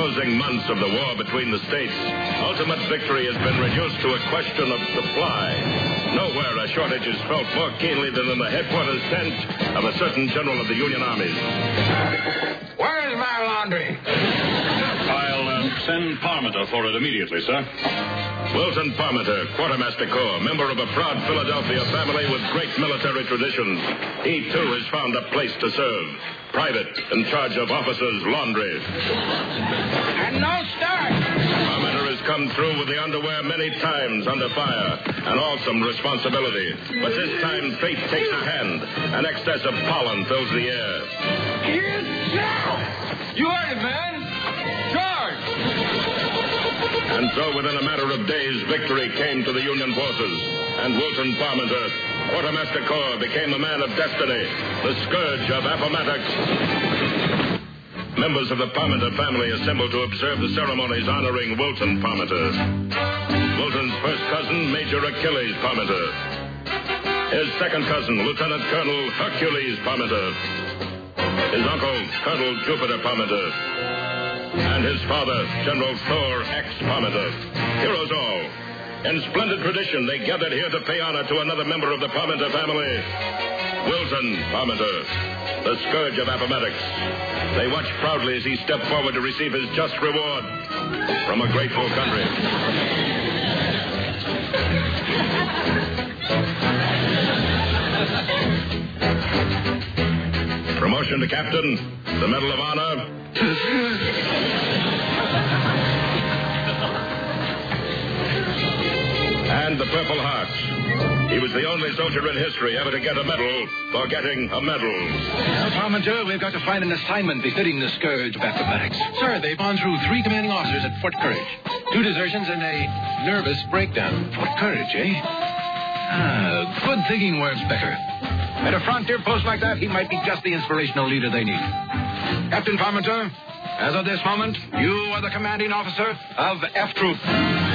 closing months of the war between the states, ultimate victory has been reduced to a question of supply. Nowhere a shortage is felt more keenly than in the headquarters tent of a certain general of the Union armies. Where is my laundry? I'll send Parmenter for it immediately, sir. Wilton Parmenter, Quartermaster Corps, member of a proud Philadelphia family with great military traditions. He, too, has found a place to serve. Private, in charge of officers' laundry. And no start. Parmenter has come through with the underwear many times under fire. An awesome responsibility. But this time, fate takes a hand. An excess of pollen fills the air. You heard it, man. Charge! And so, within a matter of days, victory came to the Union forces. And Wilton Parmenter, Quartermaster Corps, became the man of destiny, the scourge of Appomattox. Members of the Parmenter family assembled to observe the ceremonies honoring Wilton Parmenter. Wilton's first cousin, Major Achilles Parmenter. His second cousin, Lieutenant Colonel Hercules Parmenter. His uncle, Colonel Jupiter Parmenter. And his father, General Thor X. Parmenter. Heroes all. In splendid tradition, they gathered here to pay honor to another member of the Parmenter family, Wilton Parmenter, the scourge of Appomattox. They watched proudly as he stepped forward to receive his just reward from a grateful country. Promotion to captain, the Medal of Honor. And the Purple Heart. He was the only soldier in history ever to get a medal for getting a medal. Well, Parmenter, we've got to find an assignment befitting the scourge of Appomattox. Sir, they've gone through 3 commanding officers at Fort Courage. 2 desertions and a nervous breakdown. Fort Courage, eh? Good thinking works better. At a frontier post like that, he might be just the inspirational leader they need. Captain Parmenter, as of this moment, you are the commanding officer of F Troop.